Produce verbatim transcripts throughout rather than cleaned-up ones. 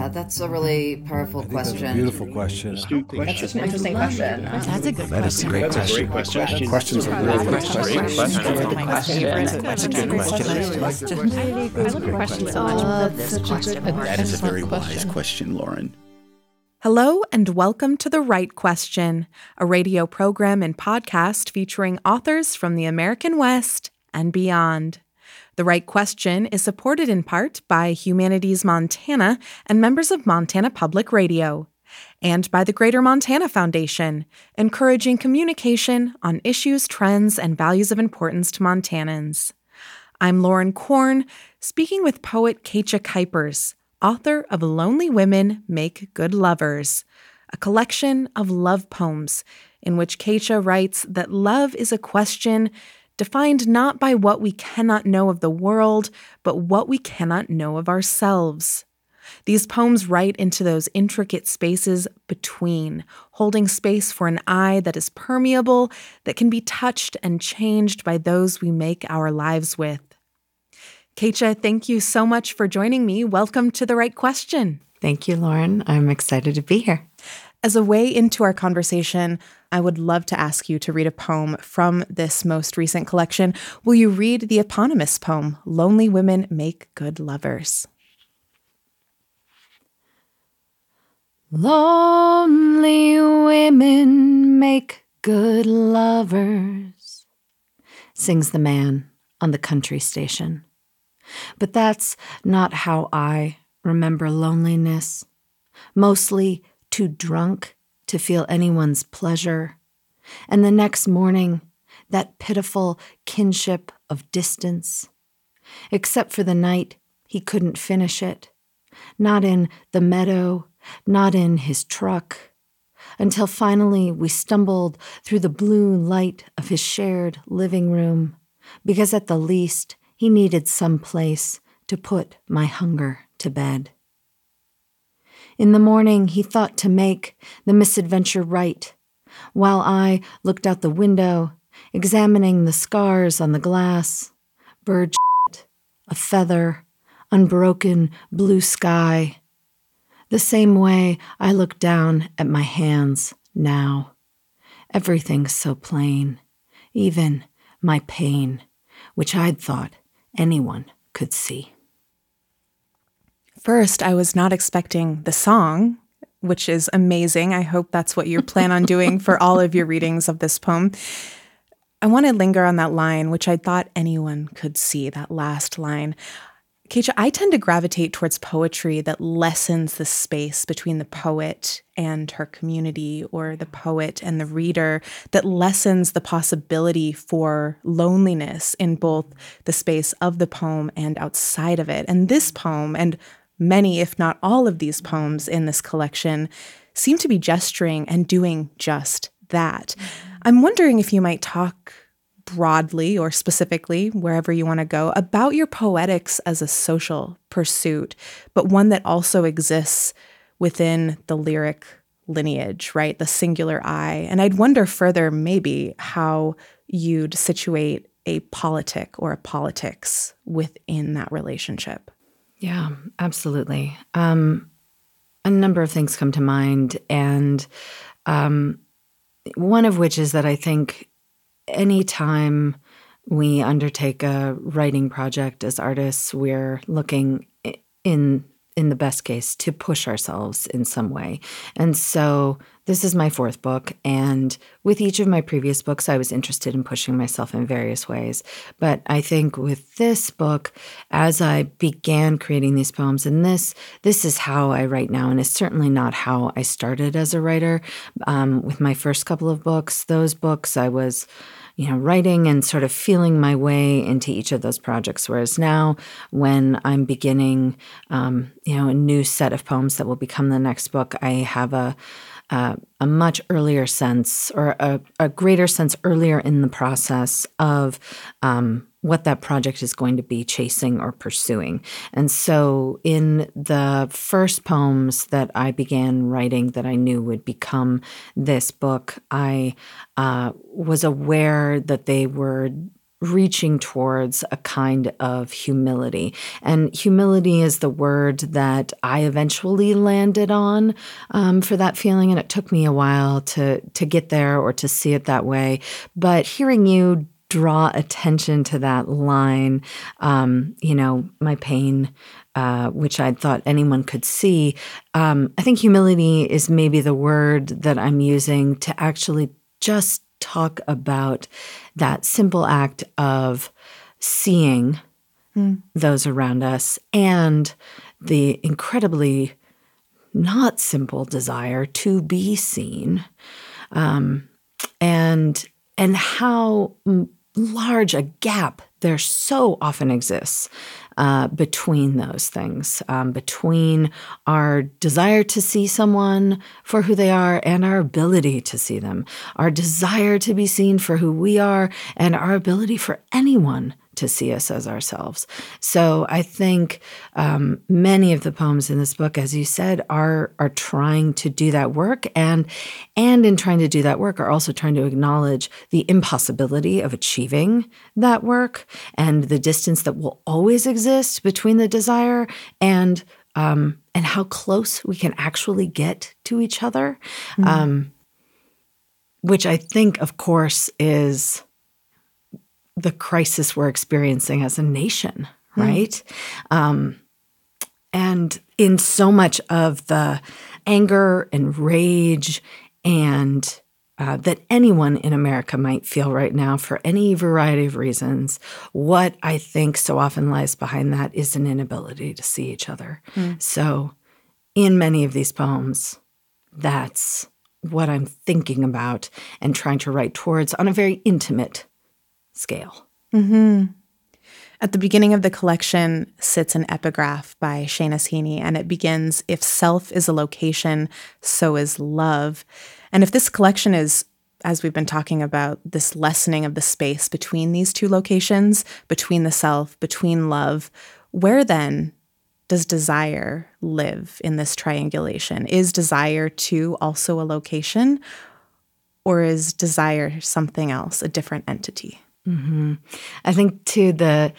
Yeah, that's a really powerful I think question. That's a beautiful question. Astute question. That's just an interesting question. That's a good That is a question. great That's a question. great question. Questions are really good questions. Great question. That's a good question. I love your question so much. Uh, Love this question. That is a very wise question, Lauren. Hello and welcome to The Right Question, a radio program and podcast featuring authors from the American West and beyond. The Right Question is supported in part by Humanities Montana and members of Montana Public Radio, and by the Greater Montana Foundation, encouraging communication on issues, trends, and values of importance to Montanans. I'm Lauren Korn, speaking with poet Katja Kuipers, author of Lonely Women Make Good Lovers, a collection of love poems in which Katja writes that love is a question defined not by what we cannot know of the world, but what we cannot know of ourselves. These poems write into those intricate spaces between, holding space for an eye that is permeable, that can be touched and changed by those we make our lives with. Katja, thank you so much for joining me. Welcome to The Right Question. Thank you, Lauren. I'm excited to be here. As a way into our conversation, I would love to ask you to read a poem from this most recent collection. Will you read the eponymous poem, Lonely Women Make Good Lovers? Lonely women make good lovers, sings the man on the country station. But that's not how I remember loneliness, mostly too drunk to feel anyone's pleasure. And the next morning, that pitiful kinship of distance. Except for the night, he couldn't finish it. Not in the meadow, not in his truck. Until finally we stumbled through the blue light of his shared living room, because at the least, he needed some place to put my hunger to bed. In the morning, he thought to make the misadventure right, while I looked out the window, examining the scars on the glass, bird shit, a feather, unbroken blue sky, the same way I look down at my hands now. Everything's so plain, even my pain, which I'd thought anyone could see. First, I was not expecting the song, which is amazing. I hope that's what you plan on doing for all of your readings of this poem. I want to linger on that line, which I thought anyone could see, that last line. Katja, I tend to gravitate towards poetry that lessens the space between the poet and her community, or the poet and the reader, that lessens the possibility for loneliness in both the space of the poem and outside of it. And this poem, and many, if not all of these poems in this collection, seem to be gesturing and doing just that. Mm-hmm. I'm wondering if you might talk broadly or specifically, wherever you want to go, about your poetics as a social pursuit, but one that also exists within the lyric lineage, right? The singular I. And I'd wonder further maybe how you'd situate a politic or a politics within that relationship. Yeah, absolutely. Um, a number of things come to mind, and um, one of which is that I think anytime we undertake a writing project as artists, we're looking in in the best case to push ourselves in some way. And so this is my fourth book, and with each of my previous books, I was interested in pushing myself in various ways. But I think with this book, as I began creating these poems, and this this is how I write now, and it's certainly not how I started as a writer. Um, with my first couple of books, those books I was you know, writing and sort of feeling my way into each of those projects. Whereas now, when I'm beginning, um, you know, a new set of poems that will become the next book, I have a uh, a much earlier sense, or a, a greater sense earlier in the process of um, what that project is going to be chasing or pursuing. And so in the first poems that I began writing that I knew would become this book, I uh, was aware that they were reaching towards a kind of humility. And humility is the word that I eventually landed on um, for that feeling. And it took me a while to to get there or to see it that way. But hearing you draw attention to that line, um, you know, my pain, uh, which I thought anyone could see, um, I think humility is maybe the word that I'm using to actually just talk about that simple act of seeing mm. those around us and the incredibly not simple desire to be seen, um, and and how large a gap there so often exists uh, between those things, um, between our desire to see someone for who they are and our ability to see them, our desire to be seen for who we are and our ability for anyone to see us as ourselves. So I think um, many of the poems in this book, as you said, are are trying to do that work, and and in trying to do that work are also trying to acknowledge the impossibility of achieving that work and the distance that will always exist between the desire and um, and how close we can actually get to each other, mm-hmm. um, which I think, of course, is the crisis we're experiencing as a nation, right? Mm. Um, and in so much of the anger and rage and uh, that anyone in America might feel right now for any variety of reasons, what I think so often lies behind that is an inability to see each other. Mm. So in many of these poems, that's what I'm thinking about and trying to write towards on a very intimate scale. Mm-hmm. At the beginning of the collection sits an epigraph by Seamus Heaney, and it begins, "If self is a location, so is love." And if this collection is, as we've been talking about, this lessening of the space between these two locations, between the self, between love, where then does desire live in this triangulation? Is desire too also a location, or is desire something else, a different entity? Mm-hmm. I think too the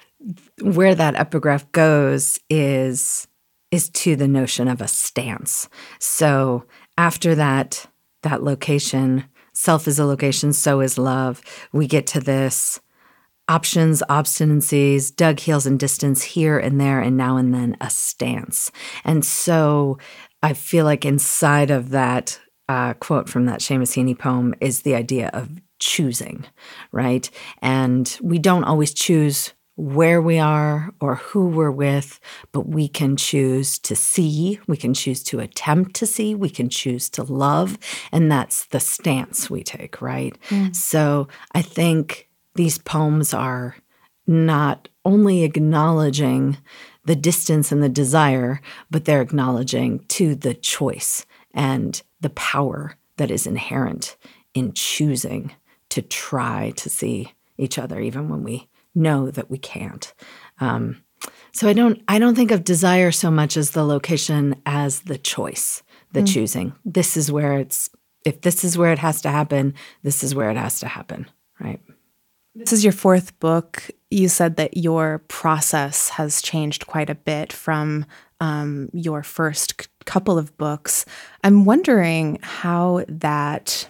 where that epigraph goes is is to the notion of a stance. So after that that location, self is a location, so is love. We get to this options, obstinacies, dug heels and distance here and there, and now and then a stance. And so I feel like inside of that uh, quote from that Seamus Heaney poem is the idea of choosing, right? And we don't always choose where we are or who we're with, but we can choose to see, we can choose to attempt to see, we can choose to love, and that's the stance we take, right? Mm. So I think these poems are not only acknowledging the distance and the desire, but they're acknowledging to the choice and the power that is inherent in choosing to try to see each other, even when we know that we can't. Um, so I don't, I don't think of desire so much as the location as the choice, the mm. choosing. This is where it's. If this is where it has to happen, this is where it has to happen, right? This is your fourth book. You said that your process has changed quite a bit from um, your first c- couple of books. I'm wondering how that.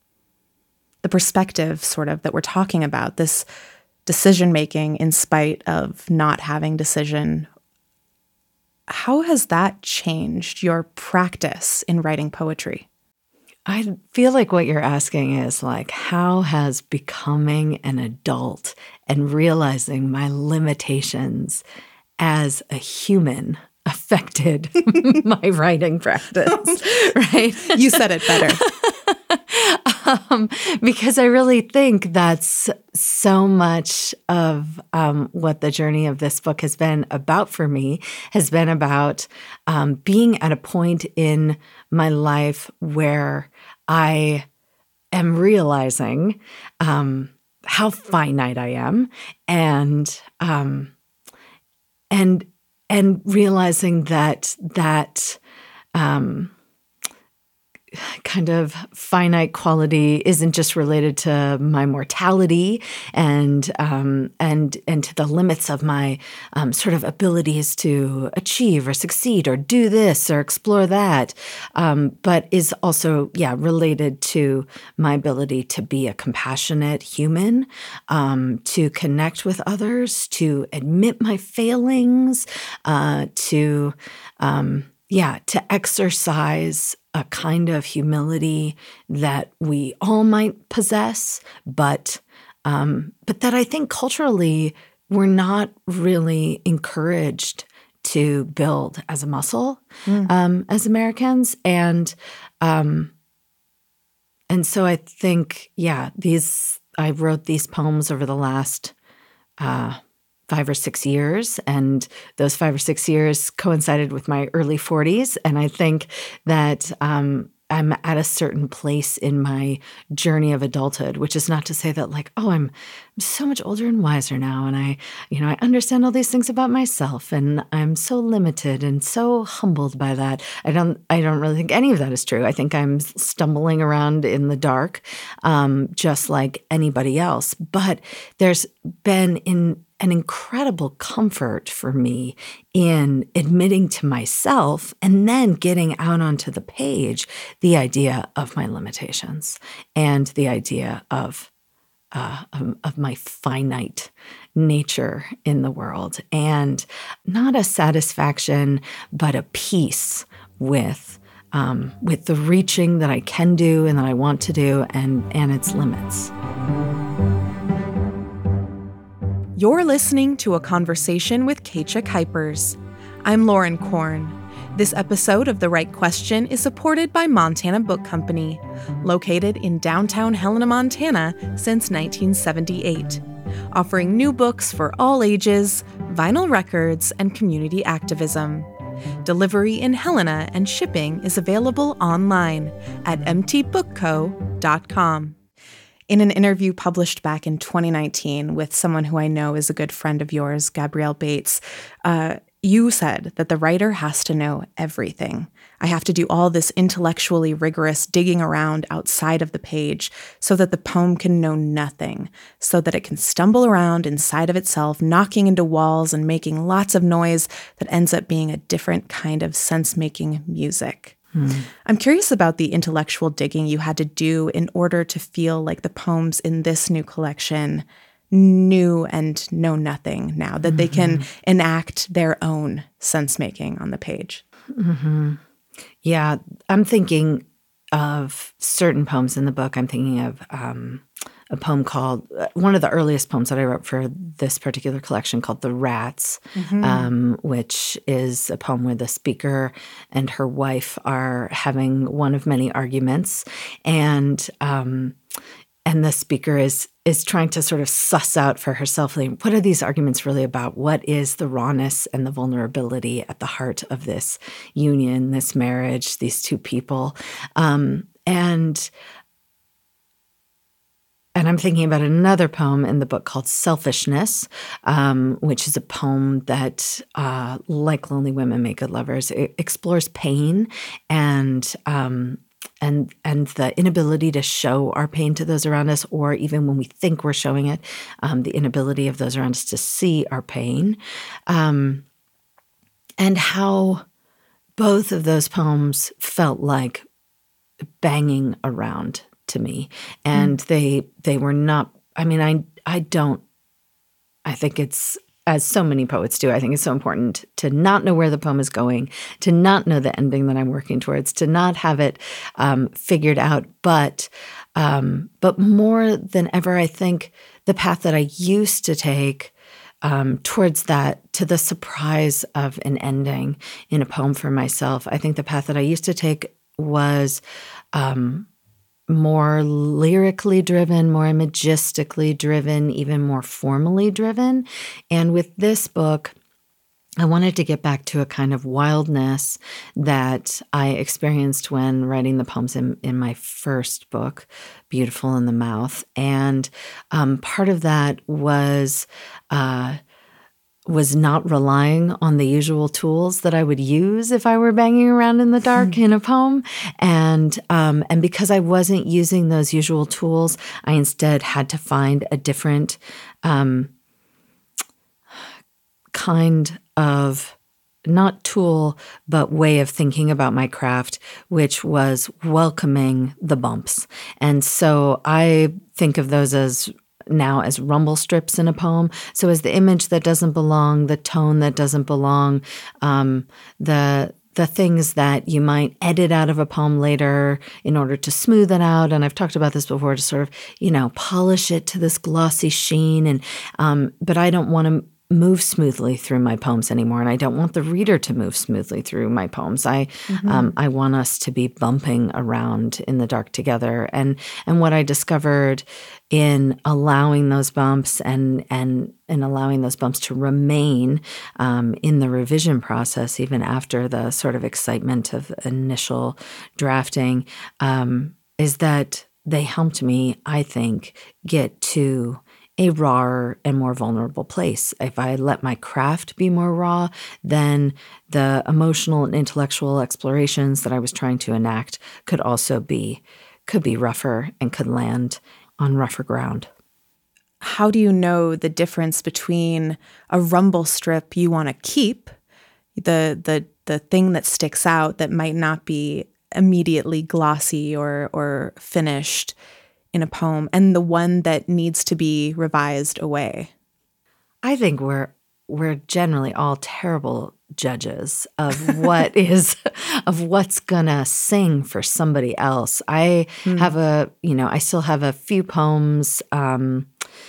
The perspective sort of that we're talking about, this decision-making in spite of not having decision, how has that changed your practice in writing poetry? I feel like what you're asking is like, how has becoming an adult and realizing my limitations as a human affected my writing practice, right? You said it better. Um, because I really think that's so much of um, what the journey of this book has been about for me, has been about um, being at a point in my life where I am realizing um, how finite I am, and um, and and realizing that that. Um, kind of finite quality isn't just related to my mortality and um, and and to the limits of my um, sort of abilities to achieve or succeed or do this or explore that, um, but is also, yeah, related to my ability to be a compassionate human, um, to connect with others, to admit my failings, uh, to um, yeah, to exercise a kind of humility that we all might possess, but um, but that I think culturally we're not really encouraged to build as a muscle mm. um, as Americans, and um, and so I think yeah, these I wrote these poems over the last Uh, five or six years, and those five or six years coincided with my early forties. And I think that um, I'm at a certain place in my journey of adulthood, which is not to say that like, oh, I'm so much older and wiser now. And I, you know, I understand all these things about myself, and I'm so limited and so humbled by that. I don't, I don't really think any of that is true. I think I'm stumbling around in the dark, um, just like anybody else. But there's been in an incredible comfort for me in admitting to myself and then getting out onto the page the idea of my limitations and the idea of uh, of, of my finite nature in the world, and not a satisfaction, but a peace with um, with the reaching that I can do and that I want to do, and and its limits. You're listening to a conversation with Keisha Kuipers. I'm Lauren Korn. This episode of The Right Question is supported by Montana Book Company, located in downtown Helena, Montana since nineteen seventy-eight, offering new books for all ages, vinyl records, and community activism. Delivery in Helena and shipping is available online at m t book co dot com. In an interview published back in twenty nineteen with someone who I know is a good friend of yours, Gabrielle Bates, uh, you said that the writer has to know everything. I have to do all this intellectually rigorous digging around outside of the page so that the poem can know nothing, so that it can stumble around inside of itself, knocking into walls and making lots of noise that ends up being a different kind of sense-making music. Hmm. I'm curious about the intellectual digging you had to do in order to feel like the poems in this new collection knew and know nothing now, that mm-hmm. they can enact their own sense-making on the page. Mm-hmm. Yeah, I'm thinking of certain poems in the book. I'm thinking of um, a poem called, uh, one of the earliest poems that I wrote for this particular collection called The Rats, mm-hmm. um, which is a poem where the speaker and her wife are having one of many arguments. And um, and the speaker is is trying to sort of suss out for herself, like, what are these arguments really about? What is the rawness and the vulnerability at the heart of this union, this marriage, these two people? Um, and And I'm thinking about another poem in the book called Selfishness, um, which is a poem that, uh, like Lonely Women Make Good Lovers, it explores pain and um, and and the inability to show our pain to those around us, or even when we think we're showing it, um, the inability of those around us to see our pain, um, and how both of those poems felt like banging around to me. And mm. they they were not, I mean, I I don't, I think it's, as so many poets do, I think it's so important to not know where the poem is going, to not know the ending that I'm working towards, to not have it um, figured out. But um, but more than ever, I think the path that I used to take um, towards that, to the surprise of an ending in a poem for myself, I think the path that I used to take was um, more lyrically driven, more imagistically driven, even more formally driven. And with this book, I wanted to get back to a kind of wildness that I experienced when writing the poems in, in my first book, Beautiful in the Mouth. And um, part of that was uh, was not relying on the usual tools that I would use if I were banging around in the dark in a poem. And um, and because I wasn't using those usual tools, I instead had to find a different um, kind of, not tool, but way of thinking about my craft, which was welcoming the bumps. And so I think of those as now as rumble strips in a poem. So as the image that doesn't belong, the tone that doesn't belong, um, the the things that you might edit out of a poem later in order to smooth it out. And I've talked about this before, to sort of, you know, polish it to this glossy sheen. And um, but I don't want to move smoothly through my poems anymore, and I don't want the reader to move smoothly through my poems. I mm-hmm. um, I want us to be bumping around in the dark together. And and what I discovered in allowing those bumps and and and allowing those bumps to remain um, in the revision process, even after the sort of excitement of initial drafting, um, is that they helped me, I think, get to a rawer and more vulnerable place. If I let my craft be more raw, then the emotional and intellectual explorations that I was trying to enact could also be, could be rougher and could land on rougher ground. How do you know the difference between a rumble strip you want to keep, the the the thing that sticks out that might not be immediately glossy or or finished in a poem, and the one that needs to be revised away? I think we're we're generally all terrible judges of what is of what's gonna sing for somebody else. I mm. have a you know I still have a few poems um,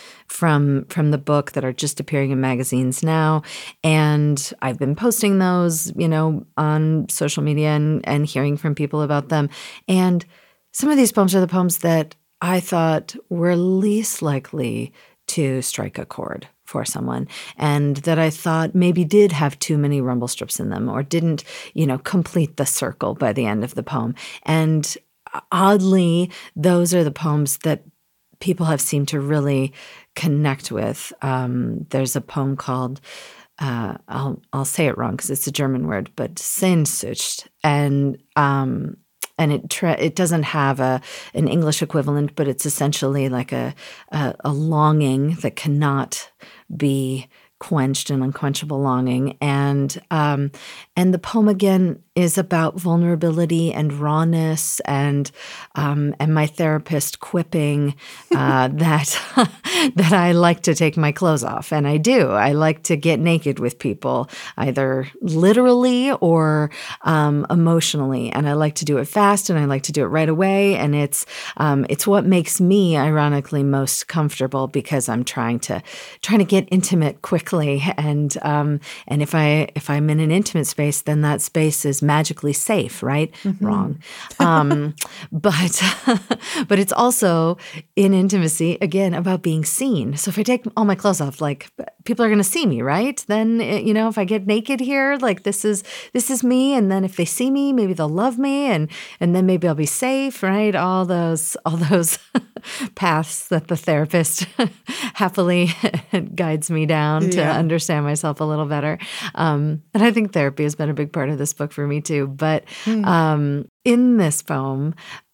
from from the book that are just appearing in magazines now, and I've been posting those you know on social media and and hearing from people about them. And some of these poems are the poems that I thought were least likely to strike a chord for someone, and that I thought maybe did have too many rumble strips in them, or didn't, you know, complete the circle by the end of the poem. And oddly, those are the poems that people have seemed to really connect with. Um, there's a poem called, uh, I'll I'll say it wrong because it's a German word, but Sehnsucht, and um, And it tra- it doesn't have a an English equivalent, but it's essentially like a, a a longing that cannot be quenched, an unquenchable longing. And um, and the poem again is about vulnerability and rawness, and um, and my therapist quipping uh, that that I like to take my clothes off, and I do. I like to get naked with people, either literally or um, emotionally, and I like to do it fast, and I like to do it right away. And it's um, it's what makes me, ironically, most comfortable, because I'm trying to trying to get intimate quickly, and um, and if I if I'm in an intimate space, then that space is magically safe, right? Mm-hmm. Wrong. Um, but but it's also in intimacy, again, about being seen. So if I take all my clothes off, like, people are going to see me, right? Then, you know, if I get naked here, like, this is this is me. And then if they see me, maybe they'll love me, and and then maybe I'll be safe, right? All those all those paths that the therapist happily guides me down to yeah. understand myself a little better. Um, and I think therapy has been a big part of this book for me too. But mm. um, in this poem,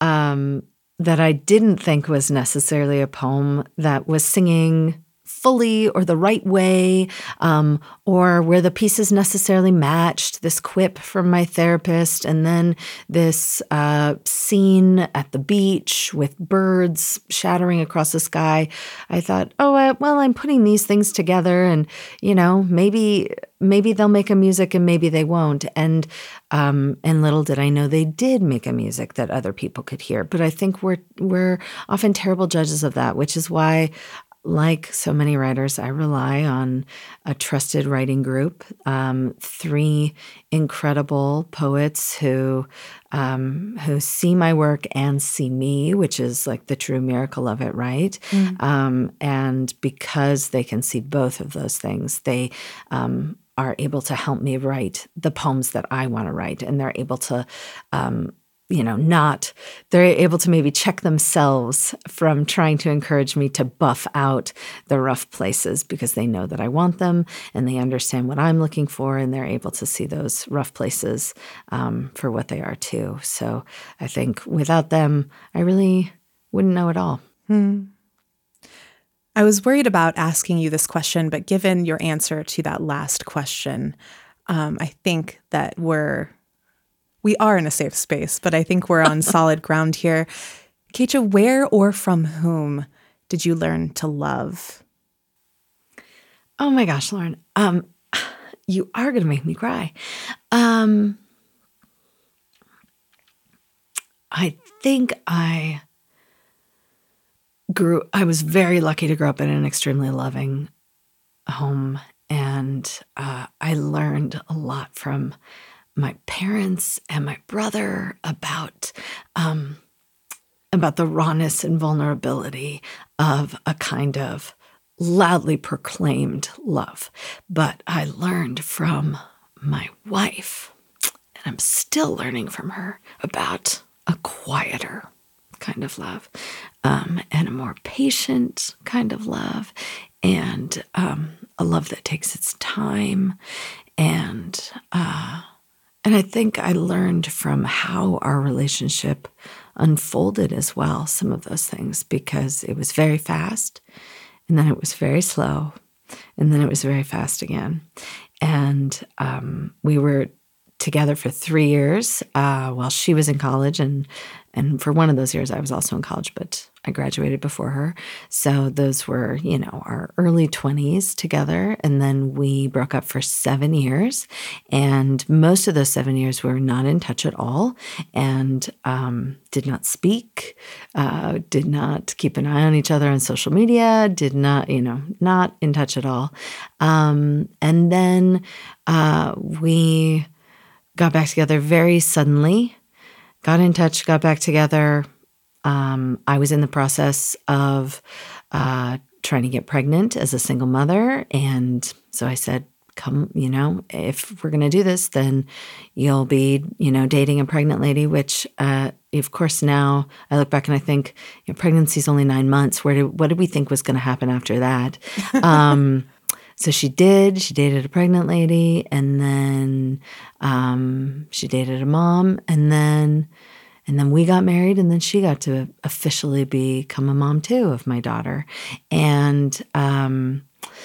um, that I didn't think was necessarily a poem that was singing fully or the right way, um, or where the pieces necessarily matched, this quip from my therapist, and then this uh, scene at the beach with birds shattering across the sky. I thought, oh, uh, well, I'm putting these things together, and, you know, maybe maybe they'll make a music and maybe they won't. And um, and little did I know they did make a music that other people could hear. But I think we're we're often terrible judges of that, which is why, like so many writers, I rely on a trusted writing group, um, three incredible poets who um, who see my work and see me, which is like the true miracle of it, right? Mm. Um, and because they can see both of those things, they um, are able to help me write the poems that I want to write, and they're able to um, you know, not, they're able to maybe check themselves from trying to encourage me to buff out the rough places because they know that I want them and they understand what I'm looking for and they're able to see those rough places um, for what they are too. So I think without them, I really wouldn't know at all. Hmm. I was worried about asking you this question, but given your answer to that last question, um, I think that we're We are in a safe space, but I think we're on solid ground here. Keisha, where or from whom did you learn to love? Oh my gosh, Lauren, um, you are going to make me cry. Um, I think I grew, I was very lucky to grow up in an extremely loving home, and uh, I learned a lot from my parents and my brother about um, about the rawness and vulnerability of a kind of loudly proclaimed love. But I learned from my wife, and I'm still learning from her, about a quieter kind of love um, and a more patient kind of love and um, a love that takes its time. And uh And I think I learned from how our relationship unfolded as well, some of those things, because it was very fast, and then it was very slow, and then it was very fast again. And um, we were together for three years uh, while she was in college, and and for one of those years I was also in college, but I graduated before her. So those were, you know, our early twenties together, and then we broke up for seven years, and most of those seven years we were not in touch at all, and um, did not speak, uh, did not keep an eye on each other on social media, did not, you know, not in touch at all. Um, and then uh, we got back together very suddenly, got in touch, got back together. Um, I was in the process of uh, trying to get pregnant as a single mother. And so I said, come, you know, if we're going to do this, then you'll be, you know, dating a pregnant lady, which, uh, of course, now I look back and I think, you know, pregnancy is only nine months. Where did, what did we think was going to happen after that? Um, so she did. She dated a pregnant lady, and then um, she dated a mom, and then And then we got married, and then she got to officially become a mom too of my daughter. And um,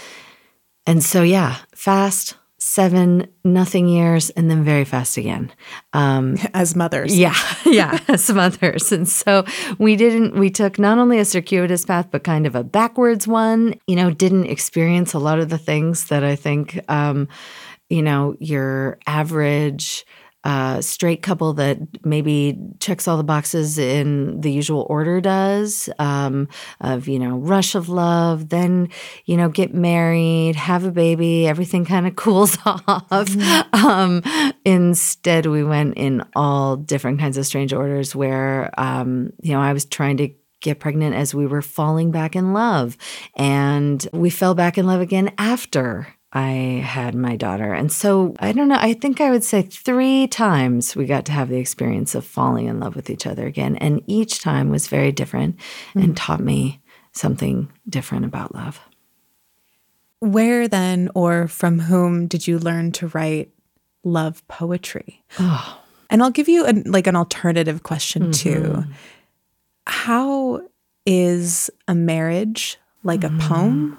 and so, yeah, fast, seven, nothing years, and then very fast again. Um, as mothers. Yeah, yeah, as mothers. And so we didn't, we took not only a circuitous path, but kind of a backwards one, you know, didn't experience a lot of the things that I think, um, you know, your average Uh, straight couple that maybe checks all the boxes in the usual order does, um, of, you know, rush of love, then, you know, get married, have a baby, everything kind of cools off. Mm-hmm. Um, instead, we went in all different kinds of strange orders where, um, you know, I was trying to get pregnant as we were falling back in love, and we fell back in love again after I had my daughter. And so, I don't know, I think I would say three times we got to have the experience of falling in love with each other again. And each time was very different mm-hmm. and taught me something different about love. Where then, or from whom, did you learn to write love poetry? Oh. And I'll give you a, like an alternative question mm-hmm. too. How is a marriage like mm-hmm. a poem?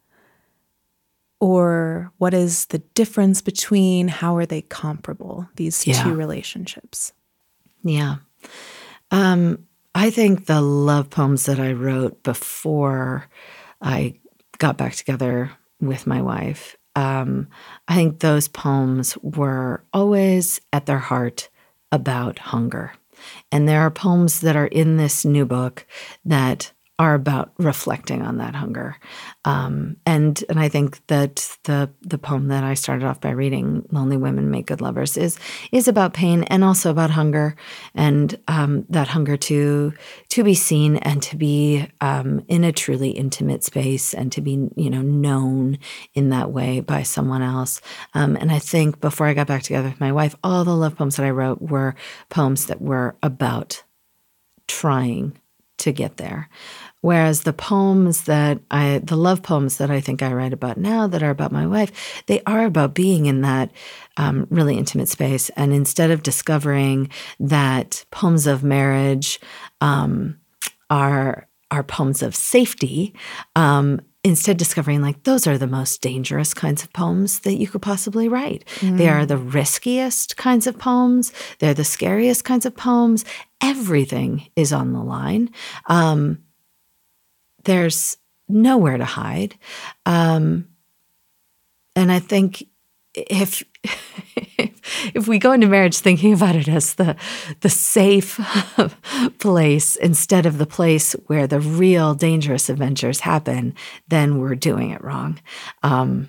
Or what is the difference between, how are they comparable, these yeah. two relationships? Yeah. Um, I think the love poems that I wrote before I got back together with my wife, um, I think those poems were always at their heart about hunger. And there are poems that are in this new book that are about reflecting on that hunger. Um, and and I think that the the poem that I started off by reading, Lonely Women Make Good Lovers, is is about pain and also about hunger, and um, that hunger to to be seen and to be um, in a truly intimate space and to be, you know, known in that way by someone else. Um, and I think before I got back together with my wife, all the love poems that I wrote were poems that were about trying to get there. Whereas the poems that I, the love poems that I think I write about now that are about my wife, they are about being in that um, really intimate space. And instead of discovering that poems of marriage um, are, are poems of safety, um, instead discovering like those are the most dangerous kinds of poems that you could possibly write. Mm. They are the riskiest kinds of poems. They're the scariest kinds of poems. Everything is on the line. Um, there's nowhere to hide. Um, and I think if, if we go into marriage thinking about it as the, the safe place instead of the place where the real dangerous adventures happen, then we're doing it wrong. Um,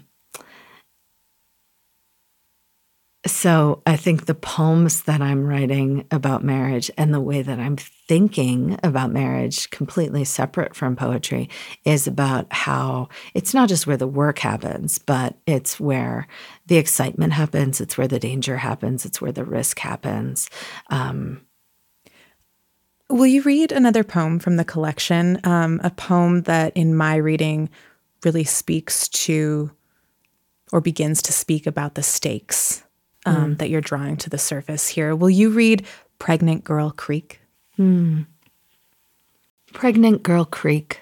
So I think the poems that I'm writing about marriage and the way that I'm thinking about marriage, completely separate from poetry, is about how it's not just where the work happens, but it's where the excitement happens, it's where the danger happens, it's where the risk happens. Um, Will you read another poem from the collection? Um, a poem that in my reading really speaks to or begins to speak about the stakes Um, mm. that you're drawing to the surface here. Will you read Pregnant Girl Creek? Hmm. Pregnant Girl Creek.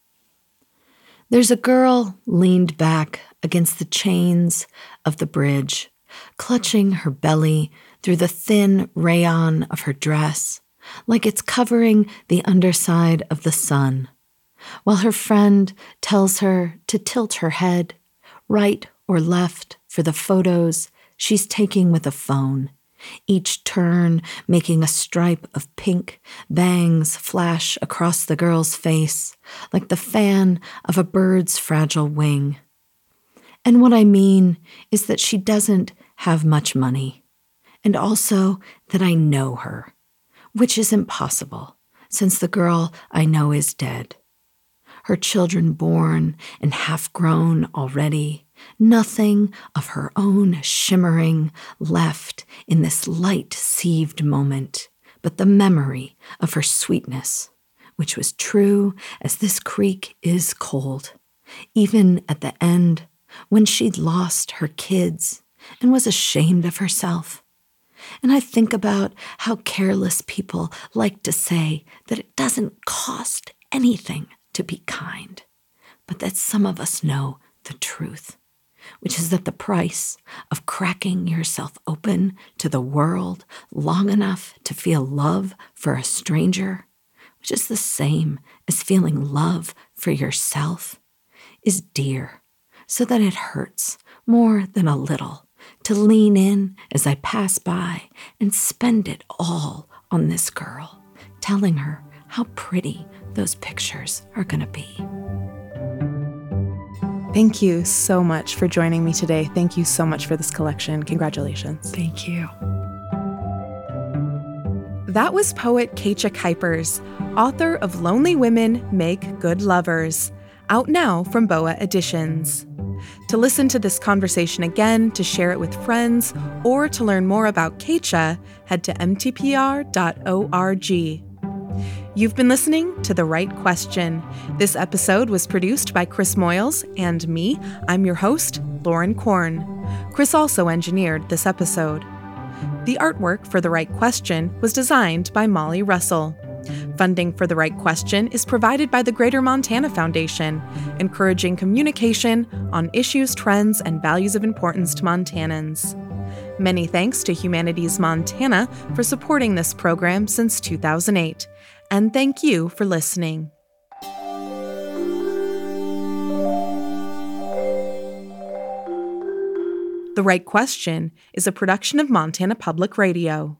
There's a girl leaned back against the chains of the bridge, clutching her belly through the thin rayon of her dress, like it's covering the underside of the sun, while her friend tells her to tilt her head, right or left, for the photos she's taking with a phone, each turn making a stripe of pink bangs flash across the girl's face like the fan of a bird's fragile wing. And what I mean is that she doesn't have much money, and also that I know her, which is impossible since the girl I know is dead. Her children born and half-grown already, nothing of her own shimmering left in this light-sieved moment, but the memory of her sweetness, which was true as this creek is cold, even at the end when she'd lost her kids and was ashamed of herself. And I think about how careless people like to say that it doesn't cost anything to be kind, but that some of us know the truth, which is that the price of cracking yourself open to the world long enough to feel love for a stranger, which is the same as feeling love for yourself, is dear, so that it hurts more than a little to lean in as I pass by and spend it all on this girl, telling her how pretty those pictures are going to be. Thank you so much for joining me today. Thank you so much for this collection. Congratulations. Thank you. That was poet Keisha Kuipers, author of Lonely Women Make Good Lovers, out now from B O A Editions. To listen to this conversation again, to share it with friends, or to learn more about Keisha, head to m t p r dot org. You've been listening to The Right Question. This episode was produced by Chris Moyles and me. I'm your host, Lauren Korn. Chris also engineered this episode. The artwork for The Right Question was designed by Molly Russell. Funding for The Right Question is provided by the Greater Montana Foundation, encouraging communication on issues, trends, and values of importance to Montanans. Many thanks to Humanities Montana for supporting this program since two thousand eight. And thank you for listening. The Right Question is a production of Montana Public Radio.